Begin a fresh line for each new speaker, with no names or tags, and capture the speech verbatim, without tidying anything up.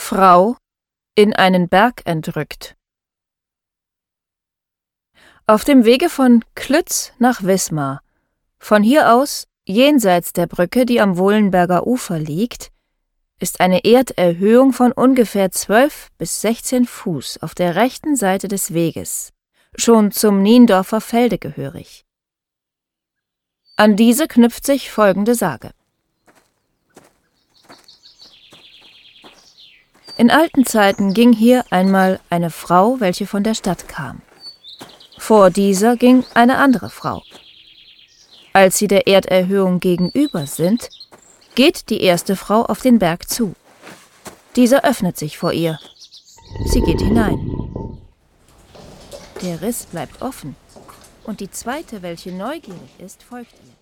Frau in einen Berg entrückt. Auf dem Wege von Klütz nach Wismar, von hier aus jenseits der Brücke, die am Wohlenberger Ufer liegt, ist eine Erderhöhung von ungefähr zwölf bis sechzehn Fuß auf der rechten Seite des Weges, schon zum Niendorfer Felde gehörig. An diese knüpft sich folgende Sage. In alten Zeiten ging hier einmal eine Frau, welche von der Stadt kam. Vor dieser ging eine andere Frau. Als sie der Erderhöhung gegenüber sind, geht die erste Frau auf den Berg zu. Dieser öffnet sich vor ihr. Sie geht hinein. Der Riss bleibt offen, und die zweite, welche neugierig ist, folgt ihr.